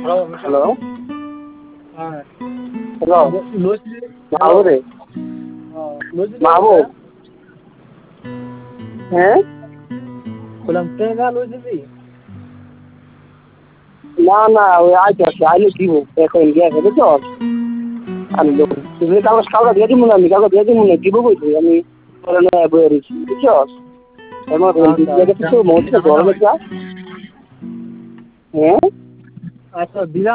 hello hello মাহবুব রে মাহবুব হ্যাঁ না না ওই আইতে আইলে দিব এখন গিয়ে বুঝছ আমি তুমি কাগজ দিয়ে দিব না আমি কাগজ দিয়ে দিব না দিব বলছি আমি বয়ে রয়েছি বুঝছ এমন কিছু মধ্যে গরমে যা হ্যাঁ আচ্ছা দিলাম